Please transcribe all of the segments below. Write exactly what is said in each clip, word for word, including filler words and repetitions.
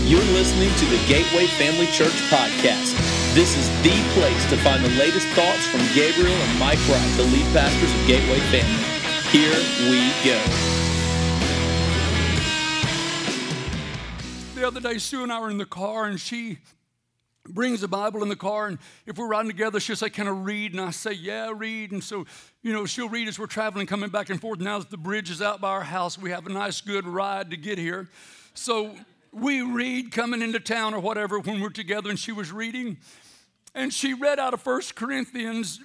You're listening to the Gateway Family Church podcast. This is the place to find the latest thoughts from Gabriel and Mike Wright, the lead pastors of Gateway Family. Here we go. The other day, Sue and I were in the car, and she brings the Bible in the car, and if we're riding together, she'll say, "Can I read?" And I say, "Yeah, read." And so, you know, she'll read as we're traveling, coming back and forth. Now that the bridge is out by our house, we have a nice, good ride to get here. So we read coming into town or whatever when we're together, and she was reading, and she read out of First Corinthians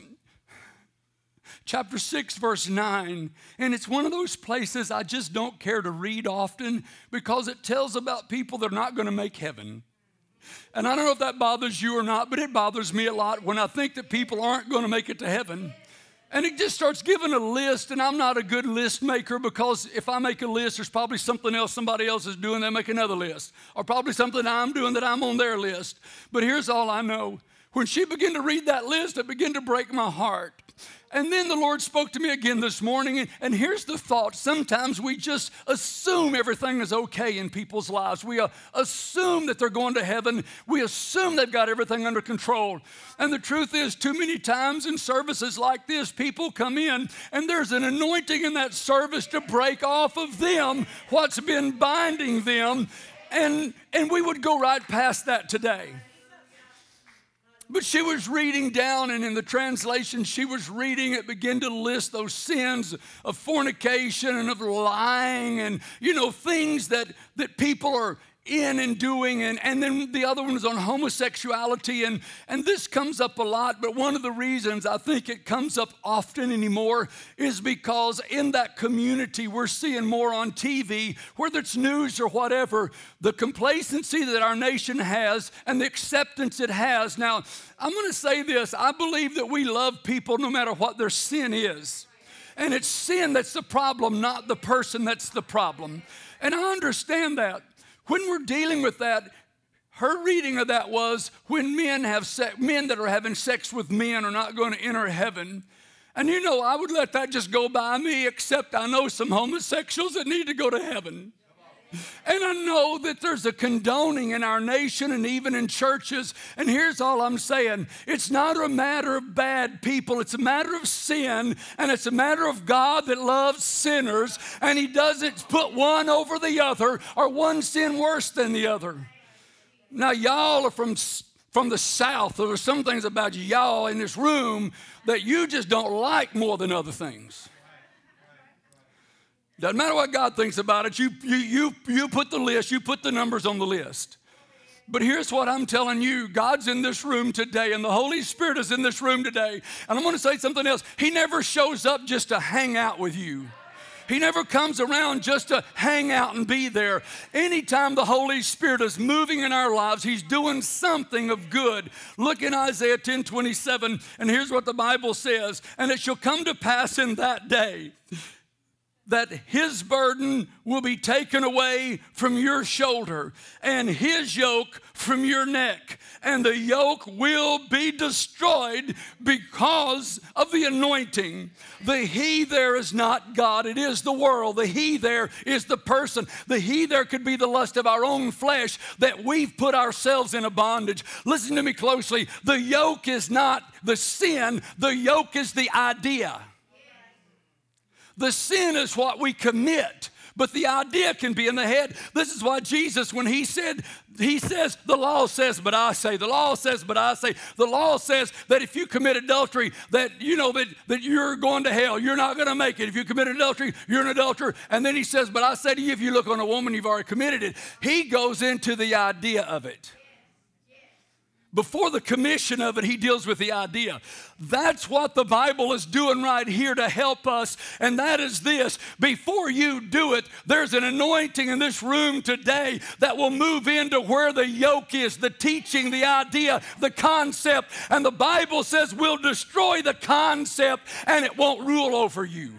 chapter six, verse nine, and it's one of those places I just don't care to read often because it tells about people that are not going to make heaven. And I don't know if that bothers you or not, but it bothers me a lot when I think that people aren't going to make it to heaven. And it just starts giving a list, and I'm not a good list maker because if I make a list, there's probably something else somebody else is doing, they make another list. Or probably something I'm doing that I'm on their list. But here's all I know. When she began to read that list, it began to break my heart. And then the Lord spoke to me again this morning, and, and here's the thought. Sometimes we just assume everything is okay in people's lives. We uh, assume that they're going to heaven. We assume they've got everything under control. And the truth is, too many times in services like this, people come in, and there's an anointing in that service to break off of them what's been binding them, and, and we would go right past that today. But she was reading down, and in the translation she was reading, it began to list those sins of fornication and of lying and, you know, things that, that people are in and doing. And, and then the other one was on homosexuality. And, and this comes up a lot, but one of the reasons I think it comes up often anymore is because in that community we're seeing more on T V, whether it's news or whatever, the complacency that our nation has and the acceptance it has. Now, I'm going to say this. I believe that we love people no matter what their sin is. And it's sin that's the problem, not the person that's the problem. And I understand that. When we're dealing with that, her reading of that was when men have se- men that are having sex with men are not going to enter heaven. And you know, I would let that just go by me, except I know some homosexuals that need to go to heaven. And I know that there's a condoning in our nation and even in churches. And here's all I'm saying. It's not a matter of bad people. It's a matter of sin. And it's a matter of God that loves sinners. And he doesn't put one over the other or one sin worse than the other. Now, y'all are from, from the South. There's some things about you, y'all in this room that you just don't like more than other things. Doesn't matter what God thinks about it. You, you, you, you put the list, you put the numbers on the list. But here's what I'm telling you. God's in this room today, and the Holy Spirit is in this room today. And I'm going to say something else. He never shows up just to hang out with you. He never comes around just to hang out and be there. Anytime the Holy Spirit is moving in our lives, he's doing something of good. Look in Isaiah ten twenty-seven, and here's what the Bible says. And it shall come to pass in that day that his burden will be taken away from your shoulder and his yoke from your neck. And the yoke will be destroyed because of the anointing. The he there is not God. It is the world. The he there is the person. The he there could be the lust of our own flesh that we've put ourselves in a bondage. Listen to me closely. The yoke is not the sin. The yoke is the idea. The sin is what we commit, but the idea can be in the head. This is why Jesus, when he said, he says, the law says, but I say. The law says, but I say. The law says that if you commit adultery, that you know that, that you're going to hell. You're not going to make it. If you commit adultery, you're an adulterer. And then he says, but I say to you, if you look on a woman, you've already committed it. He goes into the idea of it. Before the commission of it, he deals with the idea. That's what the Bible is doing right here to help us, and that is this. Before you do it, there's an anointing in this room today that will move into where the yoke is, the teaching, the idea, the concept, and the Bible says we'll destroy the concept and it won't rule over you.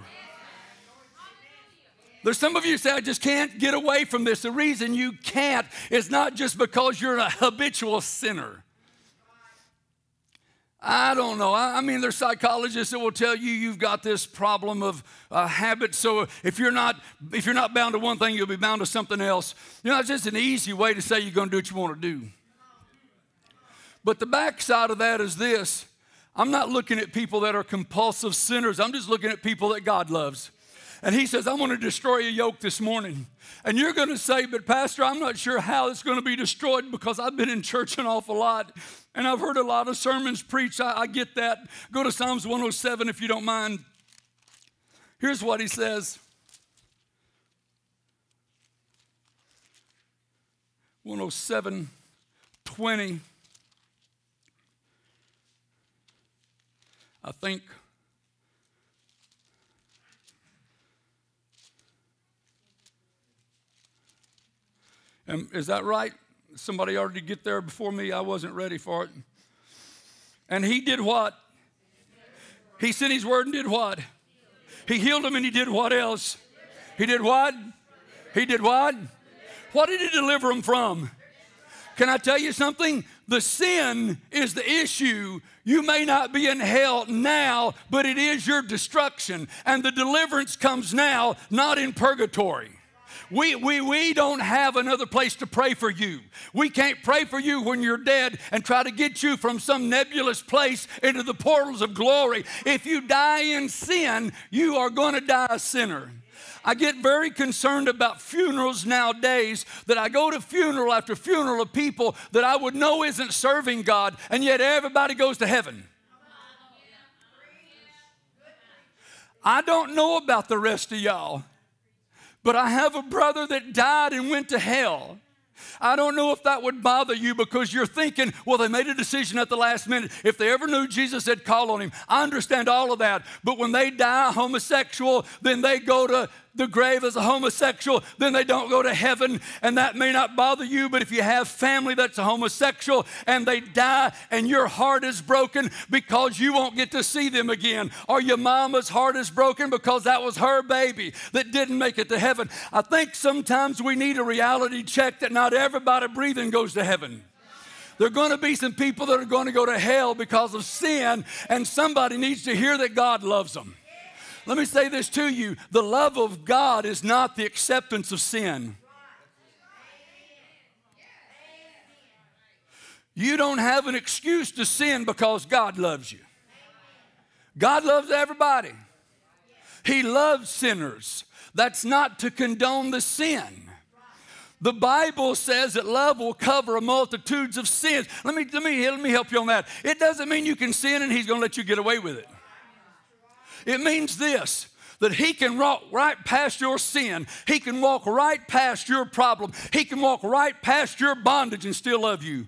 There's some of you say, I just can't get away from this. The reason you can't is not just because you're a habitual sinner. I don't know. I, I mean, there's psychologists that will tell you you've got this problem of uh, habit. So if you're not if you're not bound to one thing, you'll be bound to something else. You know, it's just an easy way to say you're going to do what you want to do. But the backside of that is this. I'm not looking at people that are compulsive sinners. I'm just looking at people that God loves. And he says, I'm going to destroy a yoke this morning. And you're going to say, but Pastor, I'm not sure how it's going to be destroyed because I've been in church an awful lot. And I've heard a lot of sermons preached. I, I get that. Go to Psalms one oh seven if you don't mind. Here's what he says. one oh seven, twenty. I think. And is that right? Somebody already get there before me. I wasn't ready for it. And he did what? He sent his word and did what? He healed him and he did what else? He did what? He did what? What did he deliver him from? Can I tell you something? The sin is the issue. You may not be in hell now, but it is your destruction. And the deliverance comes now, not in purgatory. We, we, we don't have another place to pray for you. We can't pray for you when you're dead and try to get you from some nebulous place into the portals of glory. If you die in sin, you are going to die a sinner. I get very concerned about funerals nowadays, that I go to funeral after funeral of people that I would know isn't serving God, and yet everybody goes to heaven. I don't know about the rest of y'all, but I have a brother that died and went to hell. I don't know if that would bother you because you're thinking, well, they made a decision at the last minute. If they ever knew Jesus, they'd call on him. I understand all of that. But when they die homosexual, then they go to the grave as a homosexual, then they don't go to heaven. And that may not bother you, but if you have family that's a homosexual and they die and your heart is broken because you won't get to see them again, or your mama's heart is broken because that was her baby that didn't make it to heaven, I think sometimes we need a reality check that not everybody breathing goes to heaven. There are going to be some people that are going to go to hell because of sin, and somebody needs to hear that God loves them. Let me say this to you. The love of God is not the acceptance of sin. You don't have an excuse to sin because God loves you. God loves everybody. He loves sinners. That's not to condone the sin. The Bible says that love will cover a multitudes of sins. Let me, let me, let me help you on that. It doesn't mean you can sin and he's going to let you get away with it. It means this, that he can walk right past your sin. He can walk right past your problem. He can walk right past your bondage and still love you.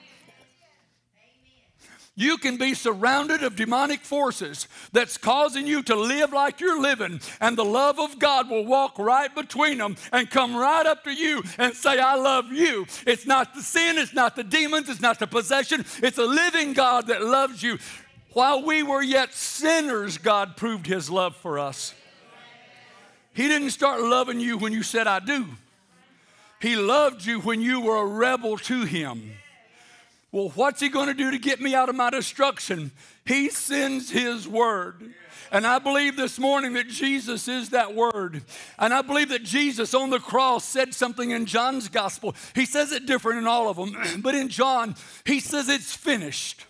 You can be surrounded of demonic forces that's causing you to live like you're living, and the love of God will walk right between them and come right up to you and say, I love you. It's not the sin, it's not the demons, it's not the possession. It's a living God that loves you. While we were yet sinners, God proved his love for us. He didn't start loving you when you said, I do. He loved you when you were a rebel to him. Well, what's he going to do to get me out of my destruction? He sends his word. And I believe this morning that Jesus is that word. And I believe that Jesus on the cross said something in John's gospel. He says it different in all of them. But in John, he says it's finished.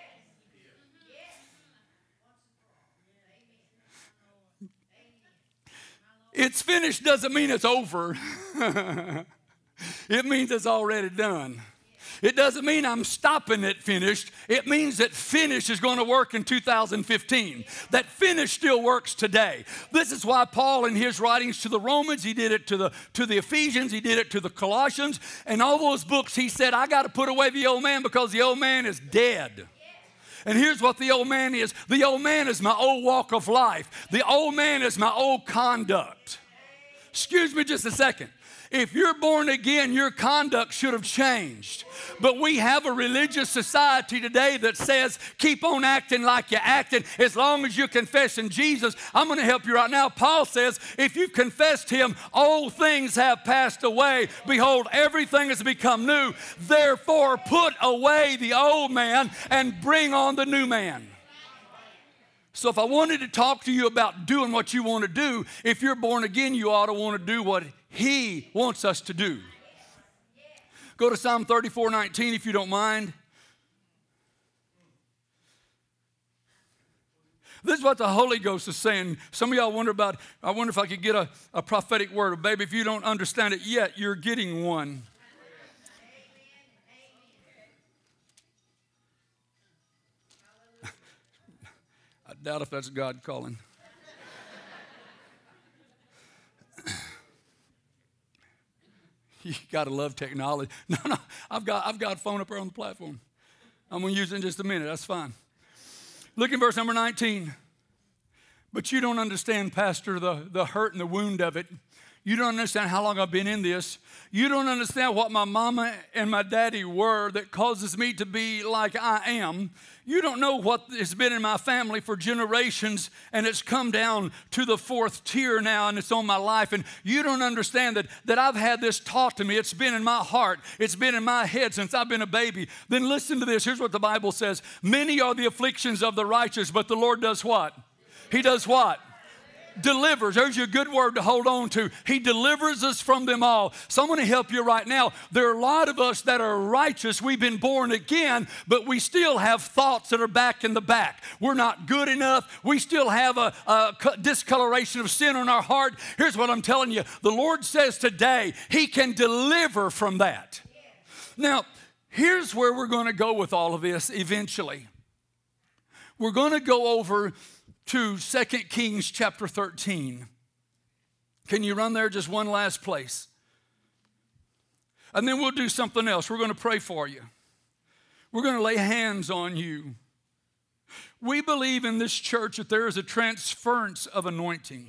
It's finished doesn't mean it's over. It means it's already done. It doesn't mean I'm stopping at finished. It means that finish is going to work in two thousand fifteen. That finish still works today. This is why Paul in his writings to the Romans, he did it to the, to the Ephesians, he did it to the Colossians, and all those books he said, I got to put away the old man because the old man is dead. And here's what the old man is. The old man is my old walk of life. The old man is my old conduct. Excuse me just a second. If you're born again, your conduct should have changed. But we have a religious society today that says, keep on acting like you're acting as long as you're confessing Jesus. I'm going to help you right now. Paul says, if you've confessed him, old things have passed away. Behold, everything has become new. Therefore, put away the old man and bring on the new man. So if I wanted to talk to you about doing what you want to do, if you're born again, you ought to want to do what he wants us to do. Go to Psalm thirty-four nineteen if you don't mind. This is what the Holy Ghost is saying. Some of y'all wonder about, I wonder if I could get a, a prophetic word. Baby, if you don't understand it yet, you're getting one. I doubt if that's God calling. You gotta love technology. No, no, I've got I've got a phone up there on the platform. I'm gonna use it in just a minute. That's fine. Look in verse number nineteen. But you don't understand, Pastor, the, the hurt and the wound of it. You don't understand how long I've been in this. You don't understand what my mama and my daddy were that causes me to be like I am. You don't know what has been in my family for generations, and it's come down to the fourth tier now, and it's on my life. And you don't understand that, that I've had this taught to me. It's been in my heart. It's been in my head since I've been a baby. Then listen to this. Here's what the Bible says. Many are the afflictions of the righteous, but the Lord does what? He does what? Delivers. There's your good word to hold on to. He delivers us from them all. So I'm going to help you right now. There are a lot of us that are righteous. We've been born again, but we still have thoughts that are back in the back. We're not good enough. We still have a, a discoloration of sin on our heart. Here's what I'm telling you. The Lord says today, he can deliver from that. Now, here's where we're going to go with all of this eventually. We're going to go over to Second Kings chapter thirteen. Can you run there just one last place? And then we'll do something else. We're going to pray for you. We're going to lay hands on you. We believe in this church that there is a transference of anointing.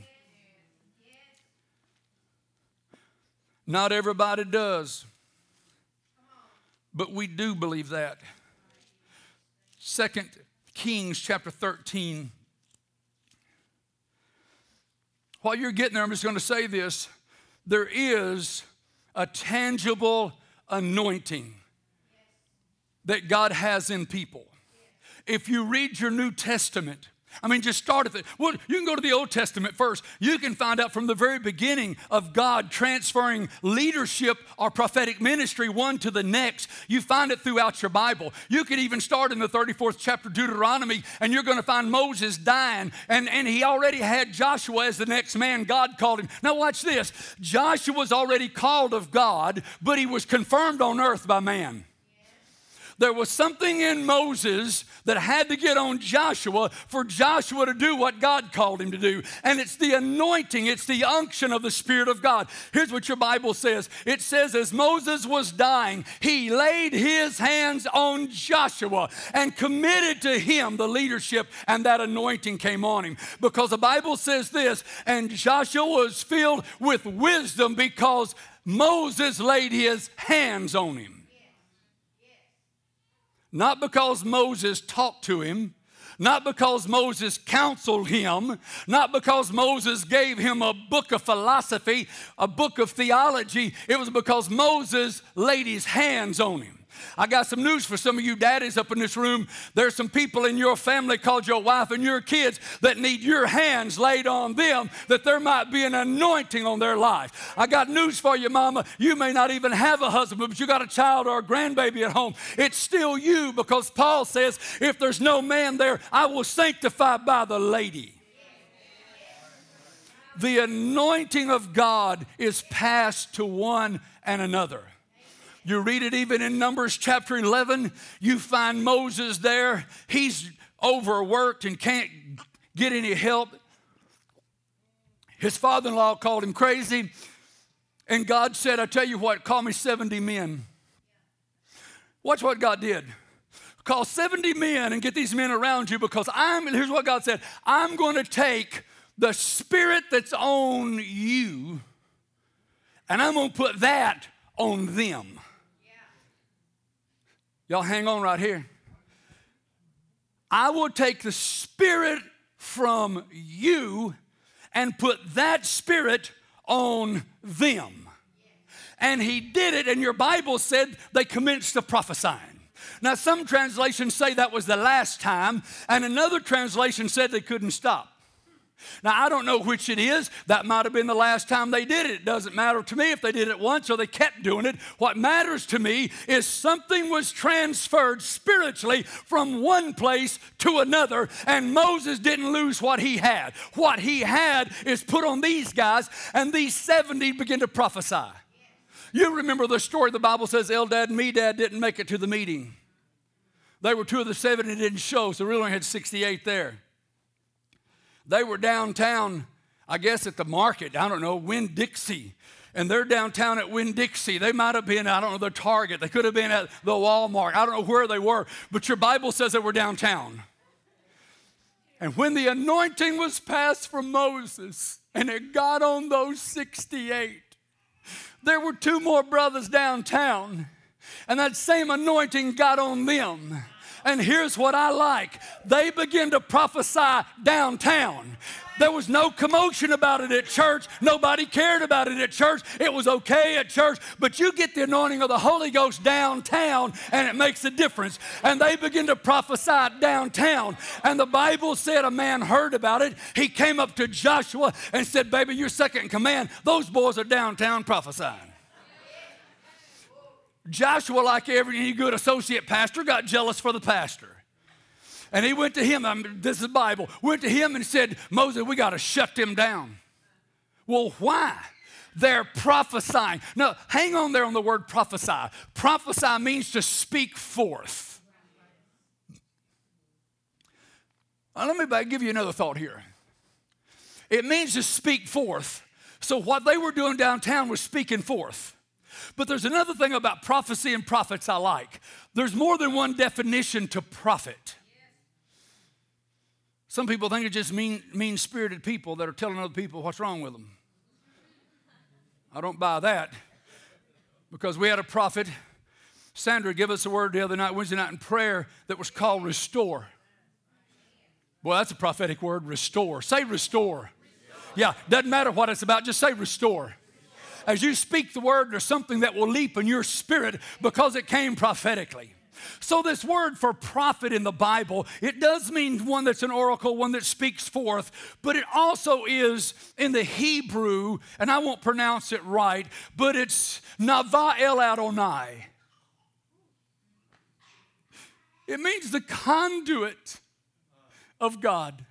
Not everybody does, but we do believe that. Second Kings chapter thirteen. While you're getting there, I'm just going to say this. There is a tangible anointing that God has in people. If you read your New Testament, I mean, just start at it. Well, you can go to the Old Testament first. You can find out from the very beginning of God transferring leadership or prophetic ministry one to the next. You find it throughout your Bible. You could even start in the thirty-fourth chapter of Deuteronomy, and you're going to find Moses dying, and, and he already had Joshua as the next man God called him. Now watch this. Joshua was already called of God, but he was confirmed on earth by man. There was something in Moses that had to get on Joshua for Joshua to do what God called him to do. And it's the anointing, it's the unction of the Spirit of God. Here's what your Bible says. It says, as Moses was dying, he laid his hands on Joshua and committed to him the leadership, and that anointing came on him. Because the Bible says this, and Joshua was filled with wisdom because Moses laid his hands on him. Not because Moses talked to him, not because Moses counseled him, not because Moses gave him a book of philosophy, a book of theology. It was because Moses laid his hands on him. I got some news for some of you daddies up in this room. There's some people in your family called your wife and your kids that need your hands laid on them, that there might be an anointing on their life. I got news for you, mama. You may not even have a husband, but you got a child or a grandbaby at home. It's still you, because Paul says, if there's no man there, I will sanctify by the lady. The anointing of God is passed to one and another. You read it even in Numbers chapter eleven. You find Moses there. He's overworked and can't get any help. His father-in-law called him crazy. And God said, I tell you what, call me seventy men. Watch what God did. Call seventy men and get these men around you, because I'm, here's what God said, I'm going to take the spirit that's on you and I'm going to put that on them. Y'all hang on right here. I will take the spirit from you and put that spirit on them. And he did it, and your Bible said they commenced to prophesying. Now, some translations say that was the last time, and another translation said they couldn't stop. Now, I don't know which it is. That might have been the last time they did it. It doesn't matter to me if they did it once or they kept doing it. What matters to me is something was transferred spiritually from one place to another, and Moses didn't lose what he had. What he had is put on these guys, and these seventy began to prophesy. You remember the story. The Bible says Eldad and Medad didn't make it to the meeting. They were two of the seventy didn't show, so we only had sixty-eight there. They were downtown, I guess at the market, I don't know, Winn-Dixie. And they're downtown at Winn-Dixie. They might have been, I don't know, the Target. They could have been at the Walmart. I don't know where they were, but your Bible says they were downtown. And when the anointing was passed from Moses and it got on those sixty-eight, there were two more brothers downtown, and that same anointing got on them. And here's what I like. They begin to prophesy downtown. There was no commotion about it at church. Nobody cared about it at church. It was okay at church. But you get the anointing of the Holy Ghost downtown, and it makes a difference. And they begin to prophesy downtown. And the Bible said a man heard about it. He came up to Joshua and said, baby, you're second in command. Those boys are downtown prophesying. Joshua, like every good associate pastor, got jealous for the pastor. And he went to him, I mean, this is the Bible, went to him and said, Moses, we got to shut them down. Well, why? They're prophesying. No, hang on there on the word prophesy. Prophesy means to speak forth. Now, let me back, give you another thought here. It means to speak forth. So what they were doing downtown was speaking forth. But there's another thing about prophecy and prophets I like. There's more than one definition to prophet. Some people think it's just mean, mean-spirited people that are telling other people what's wrong with them. I don't buy that, because we had a prophet, Sandra, give us a word the other night, Wednesday night in prayer, that was called restore. Well, that's a prophetic word, restore. Say restore. Yeah, doesn't matter what it's about, just say restore. As you speak the word, there's something that will leap in your spirit because it came prophetically. So this word for prophet in the Bible, it does mean one that's an oracle, one that speaks forth, but it also is in the Hebrew, and I won't pronounce it right, but it's Nava El Adonai. It means the conduit of God.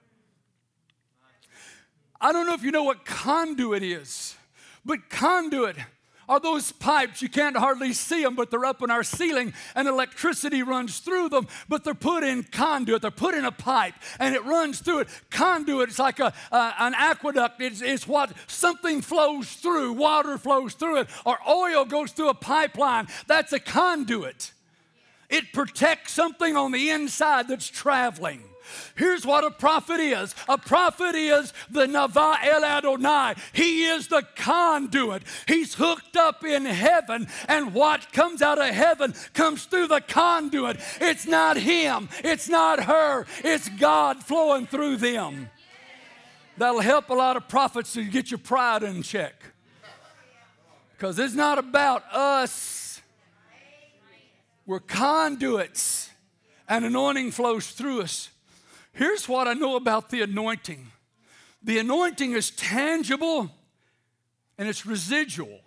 I don't know if you know what conduit is. But conduit are those pipes. You can't hardly see them, but they're up in our ceiling, and electricity runs through them, but they're put in conduit. They're put in a pipe, and it runs through it. Conduit, it's like a, uh, an aqueduct. It's, it's what something flows through. Water flows through it, or oil goes through a pipeline. That's a conduit. It protects something on the inside that's traveling. Here's what a prophet is. A prophet is the Nava El Adonai. He is the conduit. He's hooked up in heaven, and what comes out of heaven comes through the conduit. It's not him. It's not her. It's God flowing through them. That'll help a lot of prophets to get your pride in check. Because it's not about us. We're conduits, and anointing flows through us. Here's what I know about the anointing. The anointing is tangible and it's residual.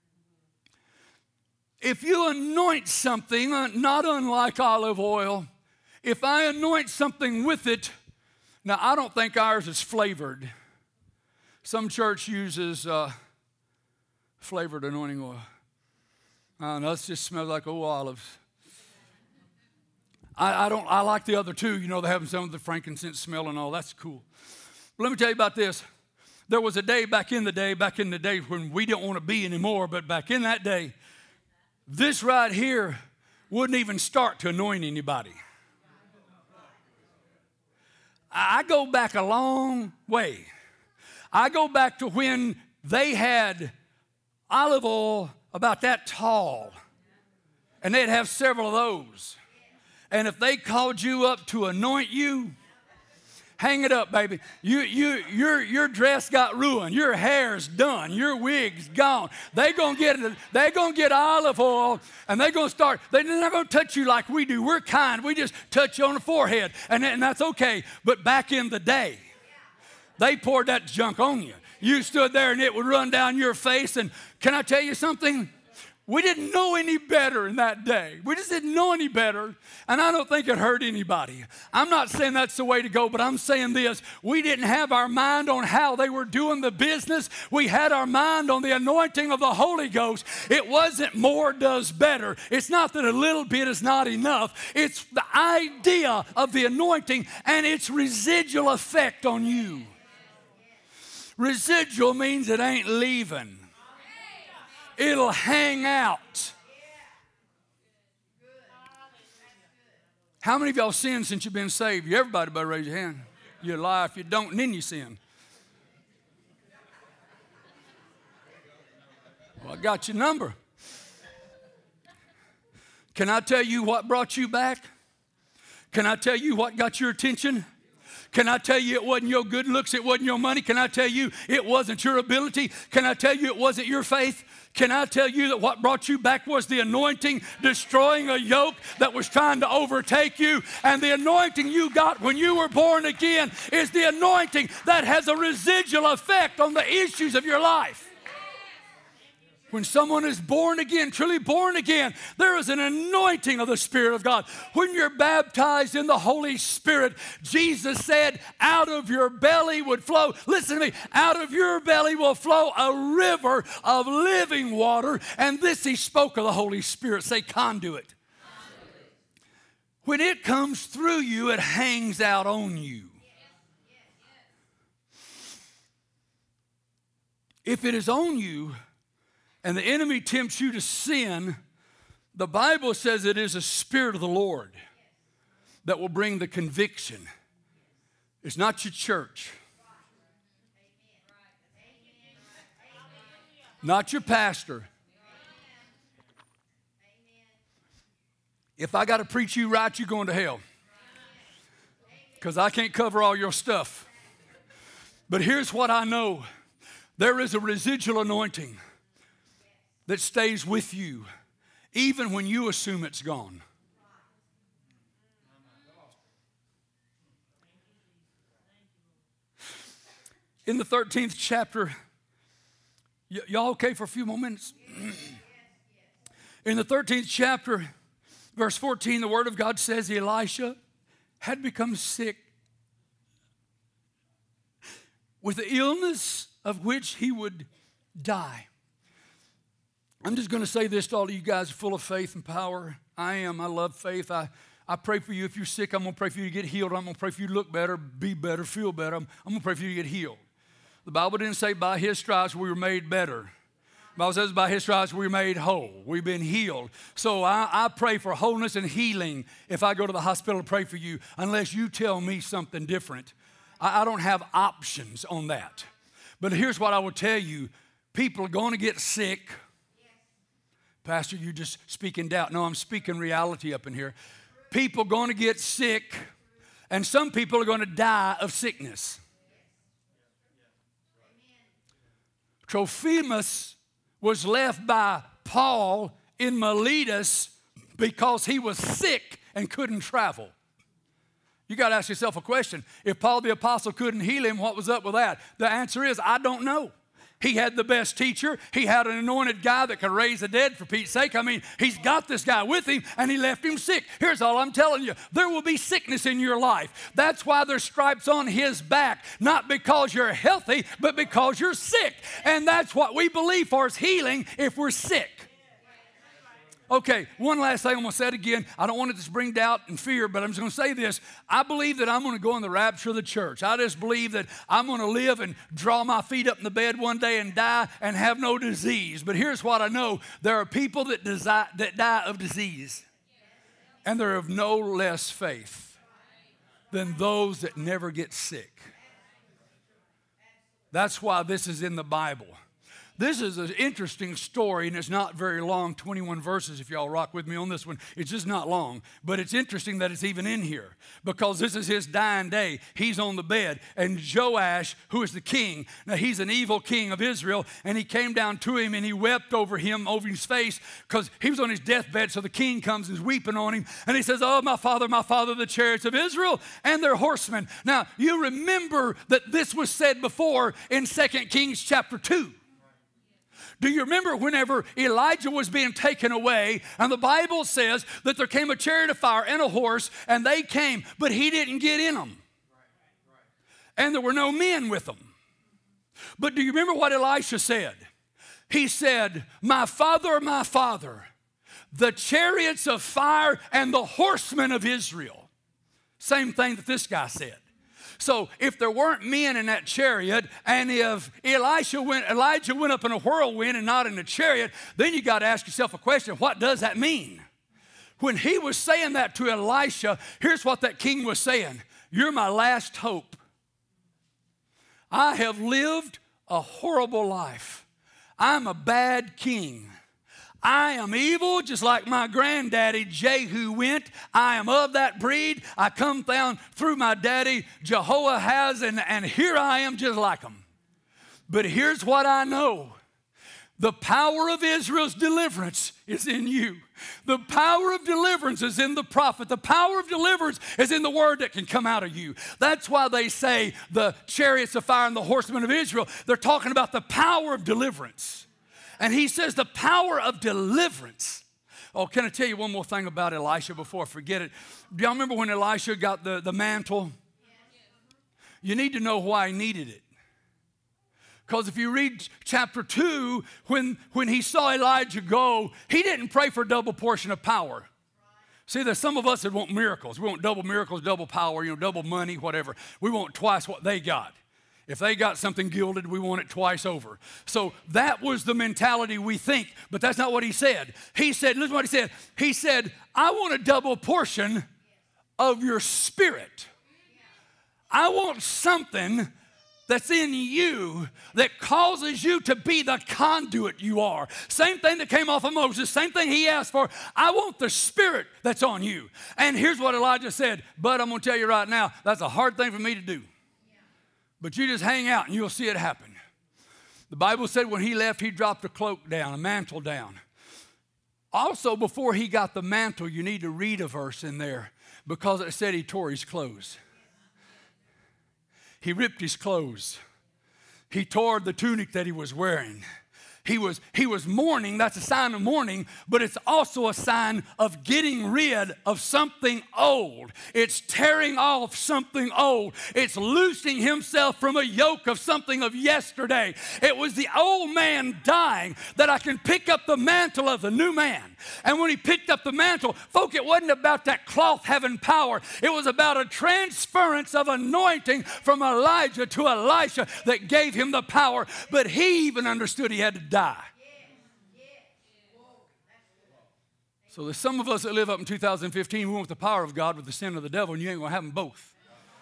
If you anoint something, not unlike olive oil, if I anoint something with it, now I don't think ours is flavored. Some church uses uh, flavored anointing oil. I don't know, it just smells like old olives. I, I don't. I like the other two. You know, they have some of the frankincense smell and all. That's cool. But let me tell you about this. There was a day back in the day, back in the day when we don't want to be anymore, but back in that day, this right here wouldn't even start to anoint anybody. I go back a long way. I go back to when they had olive oil about that tall, and they'd have several of those. And if they called you up to anoint you, hang it up, baby. You, you, your, your dress got ruined. Your hair's done. Your wig's gone. They gonna get, they gonna get olive oil, and they gonna start. They're not gonna touch you like we do. We're kind. We just touch you on the forehead, and, and that's okay. But back in the day, they poured that junk on you. You stood there, and it would run down your face. And can I tell you something? We didn't know any better in that day. We just didn't know any better, and I don't think it hurt anybody. I'm not saying that's the way to go, but I'm saying this. We didn't have our mind on how they were doing the business. We had our mind on the anointing of the Holy Ghost. It wasn't more does better. It's not that a little bit is not enough. It's the idea of the anointing and its residual effect on you. Residual means it ain't leaving. It'll hang out. How many of y'all sinned since you've been saved? You everybody better raise your hand. You lie if you don't, and then you sin. Well, I got your number. Can I tell you what brought you back? Can I tell you what got your attention? Can I tell you it wasn't your good looks, it wasn't your money? Can I tell you it wasn't your ability? Can I tell you it wasn't your faith? Can I tell you that what brought you back was the anointing destroying a yoke that was trying to overtake you? And the anointing you got when you were born again is the anointing that has a residual effect on the issues of your life. When someone is born again, truly born again, there is an anointing of the Spirit of God. When you're baptized in the Holy Spirit, Jesus said, out of your belly would flow, listen to me, out of your belly will flow a river of living water. And this he spoke of the Holy Spirit. Say conduit. Conduit. When it comes through you, it hangs out on you. If it is on you, and the enemy tempts you to sin, the Bible says it is a Spirit of the Lord that will bring the conviction. It's not your church. Not your pastor. If I got to preach you right, you're going to hell. Because I can't cover all your stuff. But here's what I know. There is a residual anointing that stays with you, even when you assume it's gone. In the thirteenth chapter, y- y'all okay for a few more minutes? In the thirteenth chapter, verse fourteen, the Word of God says Elisha had become sick with the illness of which he would die. I'm just going to say this to all of you guys full of faith and power. I am. I love faith. I, I pray for you. If you're sick, I'm going to pray for you to get healed. I'm going to pray for you to look better, be better, feel better. I'm, I'm going to pray for you to get healed. The Bible didn't say by his stripes we were made better. The Bible says by his stripes we were made whole. We've been healed. So I, I pray for wholeness and healing if I go to the hospital to pray for you, unless you tell me something different. I, I don't have options on that. But here's what I will tell you. People are going to get sick. Pastor, you're just speaking doubt. No, I'm speaking reality up in here. People are going to get sick, and some people are going to die of sickness. Trophimus was left by Paul in Miletus because he was sick and couldn't travel. You got to ask yourself a question. If Paul the apostle couldn't heal him, what was up with that? The answer is, I don't know. He had the best teacher. He had an anointed guy that could raise the dead, for Pete's sake. I mean, he's got this guy with him, and he left him sick. Here's all I'm telling you. There will be sickness in your life. That's why there's stripes on his back, not because you're healthy, but because you're sick. And that's what we believe for is healing if we're sick. Okay, one last thing I'm going to say it again. I don't want it to bring doubt and fear, but I'm just going to say this. I believe that I'm going to go in the rapture of the church. I just believe that I'm going to live and draw my feet up in the bed one day and die and have no disease. But here's what I know. There are people that, desi- that die of disease, and they're of no less faith than those that never get sick. That's why this is in the Bible. This is an interesting story, and it's not very long, twenty-one verses if y'all rock with me on this one. It's just not long, but it's interesting that it's even in here because this is his dying day. He's on the bed, and Joash, who is the king, now he's an evil king of Israel, and he came down to him, and he wept over him, over his face, because he was on his deathbed, so the king comes and is weeping on him, and he says, oh, my father, my father, the chariots of Israel and their horsemen. Now, you remember that this was said before in Second Kings chapter two. Do you remember whenever Elijah was being taken away, and the Bible says that there came a chariot of fire and a horse, and they came, but he didn't get in them. And there were no men with them. But do you remember what Elisha said? He said, my father, my father, the chariots of fire and the horsemen of Israel. Same thing that this guy said. So if there weren't men in that chariot, and if Elisha went, Elijah went up in a whirlwind and not in a chariot, then you got to ask yourself a question, what does that mean? When he was saying that to Elisha, here's what that king was saying. You're my last hope. I have lived a horrible life. I'm a bad king. I am evil, just like my granddaddy Jehu went. I am of that breed. I come down through my daddy Jehoahaz, and, and here I am just like him. But here's what I know. The power of Israel's deliverance is in you. The power of deliverance is in the prophet. The power of deliverance is in the word that can come out of you. That's why they say the chariots of fire and the horsemen of Israel. They're talking about the power of deliverance. And he says the power of deliverance. Oh, can I tell you one more thing about Elisha before I forget it? Do y'all remember when Elisha got the, the mantle? You need to know why he needed it. Because if you read chapter two, when, when he saw Elijah go, he didn't pray for a double portion of power. See, there's some of us that want miracles. We want double miracles, double power, you know, double money, whatever. We want twice what they got. If they got something gilded, we want it twice over. So that was the mentality we think, but that's not what he said. He said, listen to what he said. He said, I want a double portion of your spirit. I want something that's in you that causes you to be the conduit you are. Same thing that came off of Moses, same thing he asked for. I want the spirit that's on you. And here's what Elijah said, but I'm going to tell you right now, that's a hard thing for me to do. But you just hang out and you'll see it happen. The Bible said when he left, he dropped a cloak down, a mantle down. Also, before he got the mantle, you need to read a verse in there because it said he tore his clothes. He ripped his clothes. He tore the tunic that he was wearing. He was, he was mourning. That's a sign of mourning, but it's also a sign of getting rid of something old. It's tearing off something old. It's loosing himself from a yoke of something of yesterday. It was the old man dying that I can pick up the mantle of the new man. And when he picked up the mantle, folk, it wasn't about that cloth having power. It was about a transference of anointing from Elijah to Elisha that gave him the power. But he even understood he had to die. So there's some of us that live up in two thousand fifteen, we want the power of God with the sin of the devil, and you ain't going to have them both.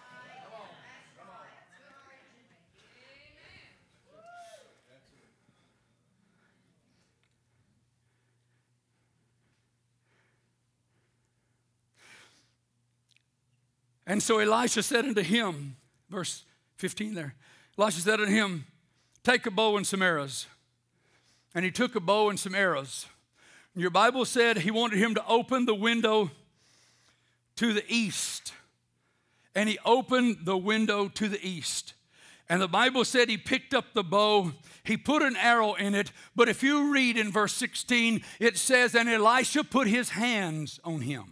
And so Elisha said unto him, verse fifteen there, Elisha said unto him, take a bow and some arrows. And he took a bow and some arrows. And your Bible said he wanted him to open the window to the east. And he opened the window to the east. And the Bible said he picked up the bow, he put an arrow in it. But if you read in verse sixteen, it says, and Elisha put his hands on him.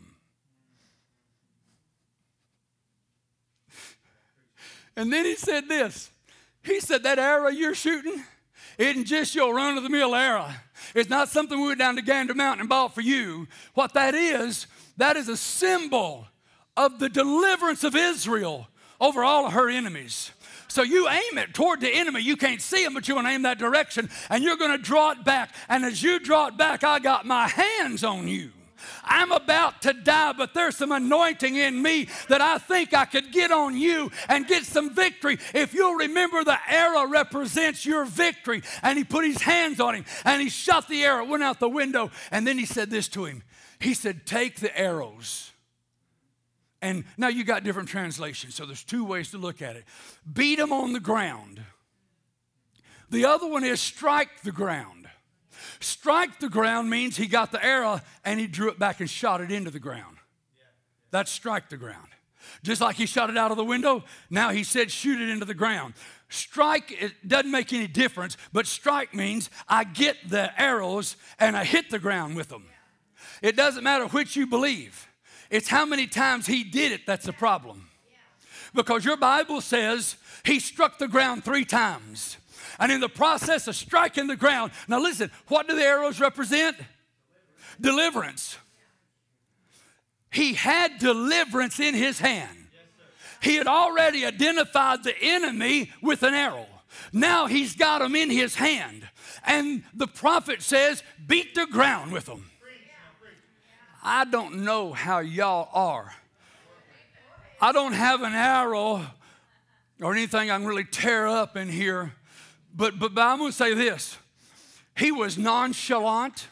And then he said this. He said, that arrow you're shooting isn't just your run-of-the-mill arrow. It's not something we went down to Gander Mountain and bought for you. What that is, that is a symbol of the deliverance of Israel over all of her enemies. So you aim it toward the enemy. You can't see him, but you're going to aim that direction, and you're going to draw it back. And as you draw it back, I got my hands on you. I'm about to die, but there's some anointing in me that I think I could get on you and get some victory. If you'll remember, the arrow represents your victory. And he put his hands on him and he shot the arrow, went out the window. And then he said this to him. He said, take the arrows. And now you got different translations, so there's two ways to look at it. Beat them on the ground. The other one is strike the ground. Strike the ground means he got the arrow and he drew it back and shot it into the ground. That's strike the ground. Just like he shot it out of the window, now he said shoot it into the ground. Strike, it doesn't make any difference, but strike means I get the arrows and I hit the ground with them. It doesn't matter which you believe. It's how many times he did it that's the problem. Because your Bible says he struck the ground three times. And in the process of striking the ground, now listen, what do the arrows represent? Deliverance. He had deliverance in his hand. He had already identified the enemy with an arrow. Now he's got him in his hand. And the prophet says, beat the ground with them. I don't know how y'all are. I don't have an arrow or anything I can really tear up in here. But, but, but I'm going to say this. He was nonchalant.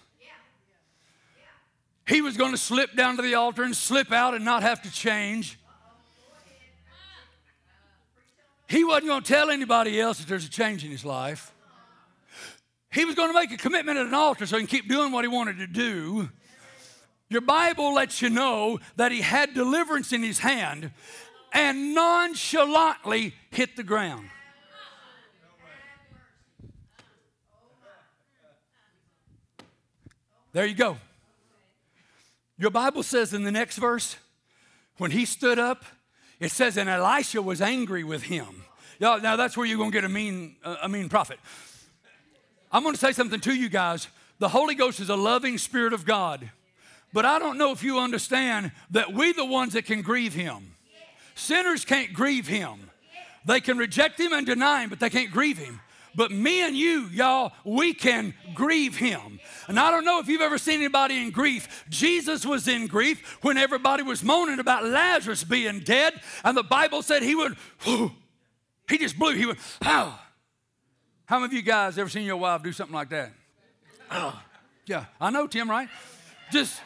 He was going to slip down to the altar and slip out and not have to change. He wasn't going to tell anybody else that there's a change in his life. He was going to make a commitment at an altar so he can keep doing what he wanted to do. Your Bible lets you know that he had deliverance in his hand and nonchalantly hit the ground. There you go. Your Bible says in the next verse, when he stood up, it says, and Elisha was angry with him. Now, now that's where you're going to get a mean, uh, a mean prophet. I'm going to say something to you guys. The Holy Ghost is a loving Spirit of God. But I don't know if you understand that we the ones that can grieve him. Sinners can't grieve him. They can reject him and deny him, but they can't grieve him. But me and you, y'all, we can grieve him. And I don't know if you've ever seen anybody in grief. Jesus was in grief when everybody was moaning about Lazarus being dead. And the Bible said he would, whew, he just blew. He went, oh. How many of you guys ever seen your wife do something like that? Oh. Yeah, I know, Tim, right? Just,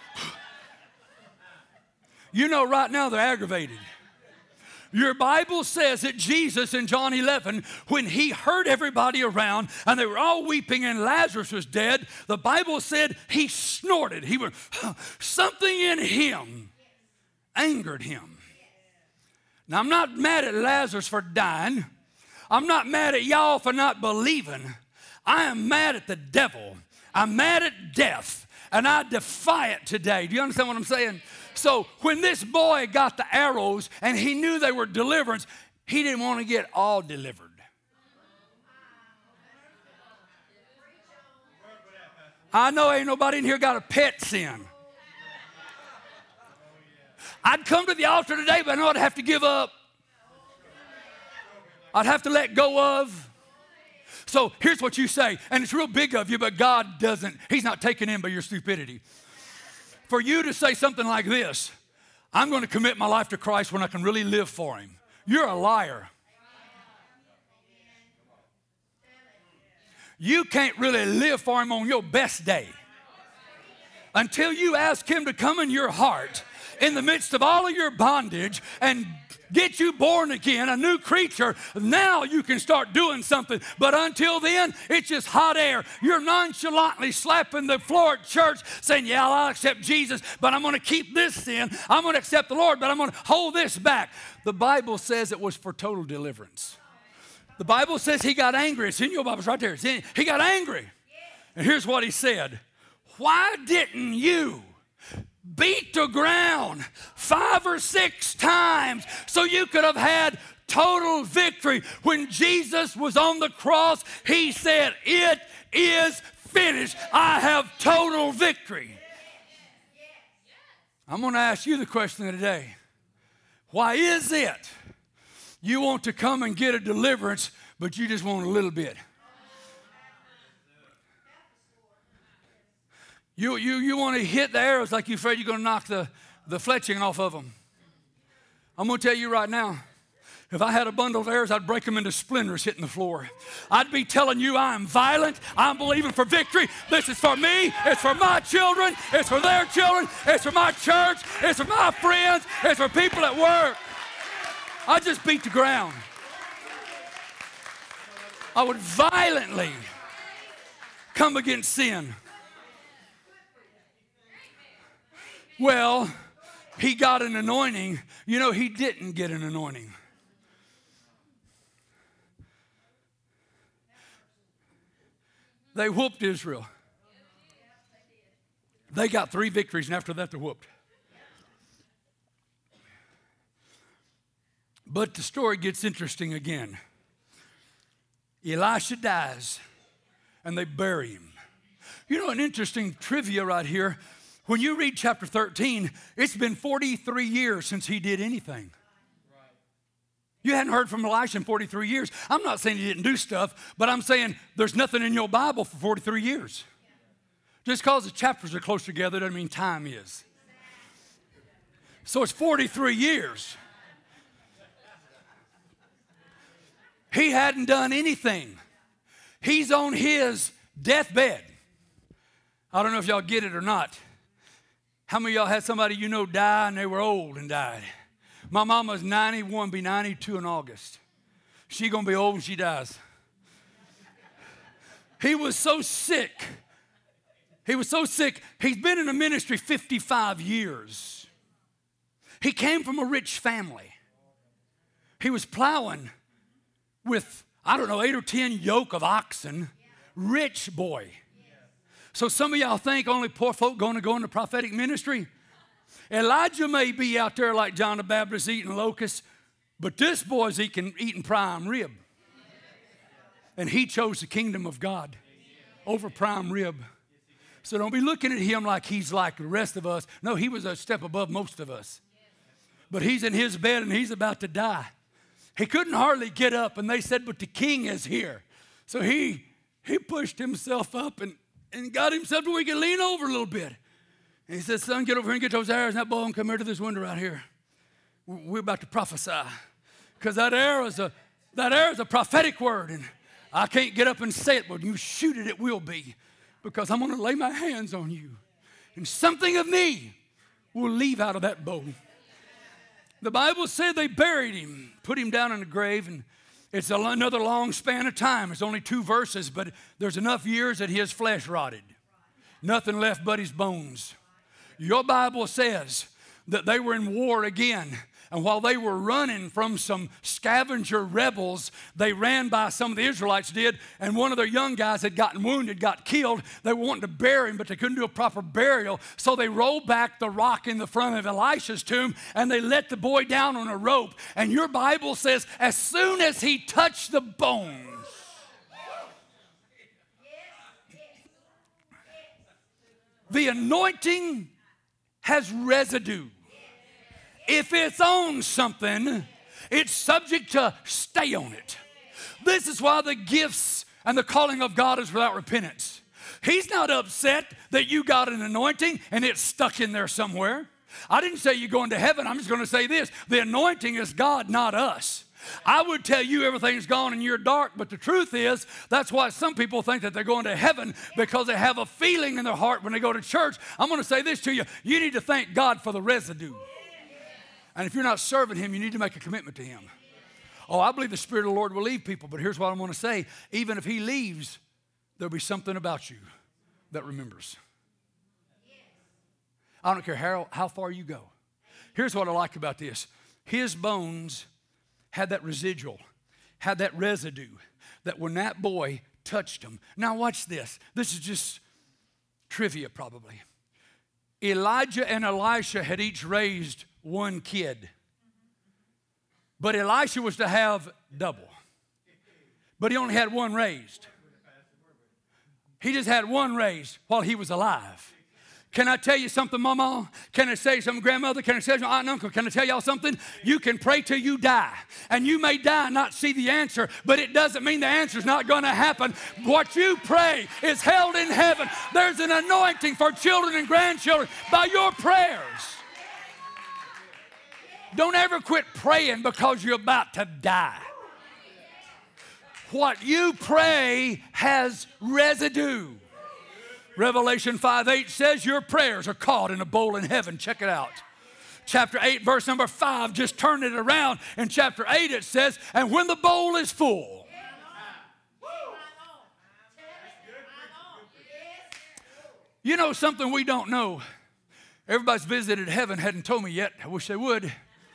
you know right now they're aggravated. Your Bible says that Jesus in John eleven, when he heard everybody around and they were all weeping and Lazarus was dead, the Bible said he snorted. He went, something in him angered him. Now, I'm not mad at Lazarus for dying. I'm not mad at y'all for not believing. I am mad at the devil. I'm mad at death, and I defy it today. Do you understand what I'm saying? So when this boy got the arrows and he knew they were deliverance, he didn't want to get all delivered. I know ain't nobody in here got a pet sin. I'd come to the altar today, but I know I'd have to give up. I'd have to let go of. So here's what you say, and it's real big of you, but God doesn't, he's not taken in by your stupidity. For you to say something like this, I'm going to commit my life to Christ when I can really live for him. You're a liar. You can't really live for him on your best day until you ask him to come in your heart in the midst of all of your bondage and get you born again, a new creature. Now you can start doing something. But until then, it's just hot air. You're nonchalantly slapping the floor at church saying, yeah, I'll accept Jesus, but I'm going to keep this sin. I'm going to accept the Lord, but I'm going to hold this back. The Bible says it was for total deliverance. The Bible says he got angry. It's in your Bibles right there. It's in, he got angry. And here's what he said. Why didn't you beat the ground five or six times so you could have had total victory? When Jesus was on the cross, he said, it is finished. I have total victory. I'm going to ask you the question of the day. Why is it you want to come and get a deliverance, but you just want a little bit? You, you, you want to hit the arrows like you're afraid you're going to knock the, the fletching off of them. I'm going to tell you right now, if I had a bundle of arrows, I'd break them into splinters hitting the floor. I'd be telling you I'm violent. I'm believing for victory. This is for me. It's for my children. It's for their children. It's for my church. It's for my friends. It's for people at work. I just beat the ground. I would violently come against sin. Well, he got an anointing. You know, he didn't get an anointing. They whooped Israel. They got three victories, and after that, they whooped. But the story gets interesting again. Elisha dies, and they bury him. You know, an interesting trivia right here. When you read chapter thirteen, it's been forty-three years since he did anything. You hadn't heard from Elisha in forty-three years. I'm not saying he didn't do stuff, but I'm saying there's nothing in your Bible for forty-three years. Just because the chapters are close together doesn't mean time is. So it's forty-three years. He hadn't done anything. He's on his deathbed. I don't know if y'all get it or not. How many of y'all had somebody you know die and they were old and died? My mama's ninety-one, be ninety-two in August. She gonna be old when she dies. He was so sick. He was so sick. He's been in the ministry fifty-five years. He came from a rich family. He was plowing with, I don't know, eight or ten yoke of oxen. Rich boy. So some of y'all think only poor folk going to go into prophetic ministry. Elijah may be out there like John the Baptist eating locusts, but this boy's eating, eating prime rib. And he chose the kingdom of God over prime rib. So don't be looking at him like he's like the rest of us. No, he was a step above most of us. But he's in his bed and he's about to die. He couldn't hardly get up, and they said, but the king is here. So he, he pushed himself up and and got himself to where he could lean over a little bit. And he said, son, get over here and get those arrows and that bow and come here to this window right here. We're about to prophesy. Because that arrow is a that arrow is a prophetic word. And I can't get up and say it, but when you shoot it, it will be. Because I'm going to lay my hands on you. And something of me will leave out of that bow. The Bible said they buried him, put him down in a grave, and it's another long span of time. It's only two verses, but there's enough years that his flesh rotted. Nothing left but his bones. Your Bible says that they were in war again. And while they were running from some scavenger rebels, they ran by, some of the Israelites did, and one of their young guys had gotten wounded, got killed. They were wanting to bury him, but they couldn't do a proper burial. So they rolled back the rock in the front of Elisha's tomb, and they let the boy down on a rope. And your Bible says, as soon as he touched the bones, the anointing has residue. If it's on something, it's subject to stay on it. This is why the gifts and the calling of God is without repentance. He's not upset that you got an anointing and it's stuck in there somewhere. I didn't say you're going to heaven. I'm just going to say this. The anointing is God, not us. I would tell you everything's gone and you're dark, but the truth is that's why some people think that they're going to heaven, because they have a feeling in their heart when they go to church. I'm going to say this to you. You need to thank God for the residue. And if you're not serving him, you need to make a commitment to him. Oh, I believe the Spirit of the Lord will leave people, but here's what I want to say. Even if he leaves, there'll be something about you that remembers. I don't care how, how far you go. Here's what I like about this. His bones had that residual, had that residue, that when that boy touched him. Now watch this. This is just trivia probably. Elijah and Elisha had each raised one kid. But Elisha was to have double. But he only had one raised. He just had one raised while he was alive. Can I tell you something, Mama? Can I say something, Grandmother? Can I say something, Aunt and Uncle? Can I tell y'all something? You can pray till you die. And you may die and not see the answer, but it doesn't mean the answer's not going to happen. What you pray is held in heaven. There's an anointing for children and grandchildren by your prayers. Don't ever quit praying because you're about to die. What you pray has residue. Revelation five eight says your prayers are caught in a bowl in heaven. Check it out. Chapter eight, verse number five, just turn it around. In chapter eight it says, and when the bowl is full. You know something we don't know. Everybody's visited heaven, hadn't told me yet. I wish they would.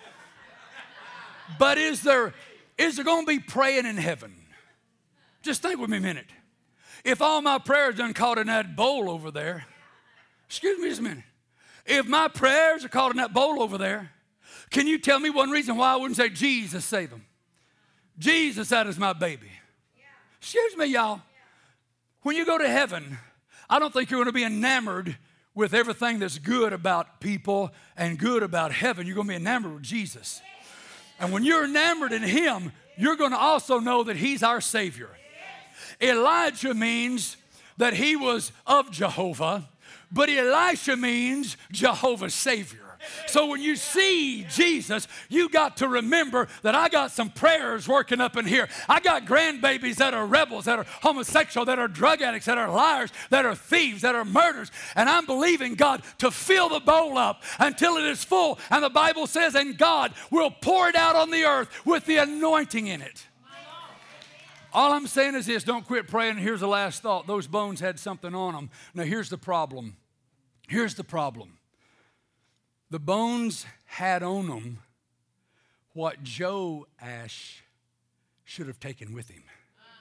But is there, is there going to be praying in heaven? Just think with me a minute. If all my prayers done caught in that bowl over there, excuse me just a minute. If my prayers are caught in that bowl over there, can you tell me one reason why I wouldn't say, Jesus, save him? Jesus, that is my baby. Excuse me, y'all. When you go to heaven, I don't think you're going to be enamored with everything that's good about people and good about heaven. You're going to be enamored with Jesus. And when you're enamored in him, you're going to also know that he's our Savior. Elijah means that he was of Jehovah, but Elisha means Jehovah's Savior. So when you see Jesus, you got to remember that I got some prayers working up in here. I got grandbabies that are rebels, that are homosexual, that are drug addicts, that are liars, that are thieves, that are murderers. And I'm believing God to fill the bowl up until it is full. And the Bible says, and God will pour it out on the earth with the anointing in it. All I'm saying is this, don't quit praying. Here's the last thought. Those bones had something on them. Now here's the problem. Here's the problem. The bones had on them what Joash should have taken with him.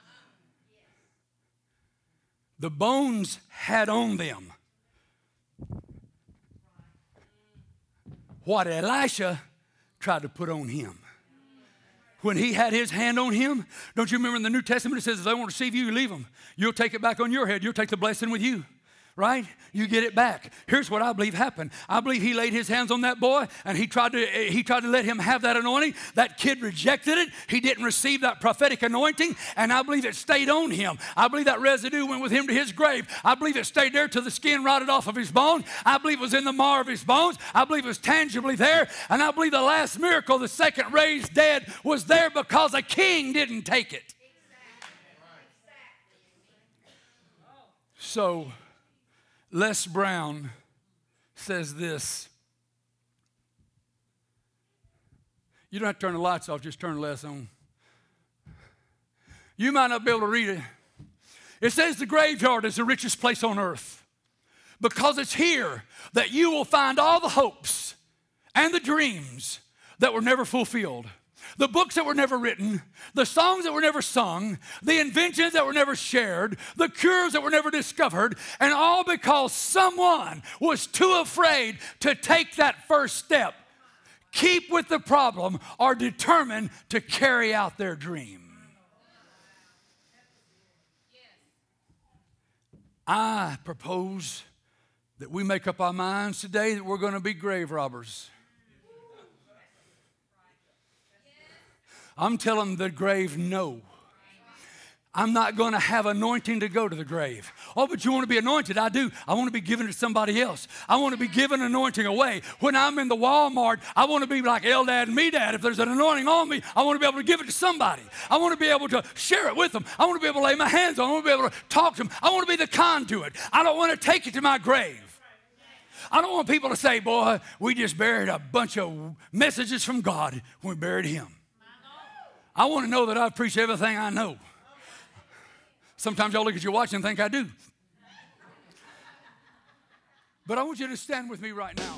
The bones had on them what Elisha tried to put on him. When he had his hand on him, don't you remember in the New Testament it says, if they won't receive you, you leave them. You'll take it back on your head. You'll take the blessing with you, right? You get it back. Here's what I believe happened. I believe he laid his hands on that boy and he tried to he tried to let him have that anointing. That kid rejected it. He didn't receive that prophetic anointing, and I believe it stayed on him. I believe that residue went with him to his grave. I believe it stayed there till the skin rotted off of his bone. I believe it was in the marrow of his bones. I believe it was tangibly there, and I believe the last miracle, the second raised dead, was there because a king didn't take it. So Les Brown says this. You don't have to turn the lights off, just turn Les on. You might not be able to read it. It says the graveyard is the richest place on earth because it's here that you will find all the hopes and the dreams that were never fulfilled. The books that were never written, the songs that were never sung, the inventions that were never shared, the cures that were never discovered, and all because someone was too afraid to take that first step, keep with the problem, or determined to carry out their dream. I propose that we make up our minds today that we're going to be grave robbers. I'm telling the grave no. I'm not going to have anointing to go to the grave. Oh, but you want to be anointed? I do. I want to be given to somebody else. I want to be given anointing away. When I'm in the Walmart, I want to be like Eldad and Medad. If there's an anointing on me, I want to be able to give it to somebody. I want to be able to share it with them. I want to be able to lay my hands on it. I want to be able to talk to them. I want to be the conduit. I don't want to take it to my grave. I don't want people to say, boy, we just buried a bunch of messages from God when we buried him. I want to know that I've preached everything I know. Sometimes y'all look at your watch and think I do. But I want you to stand with me right now.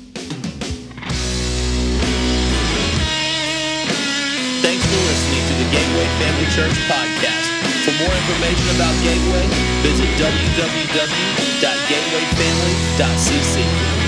Thanks for listening to the Gateway Family Church podcast. For more information about Gateway, visit w w w dot gateway family dot c c.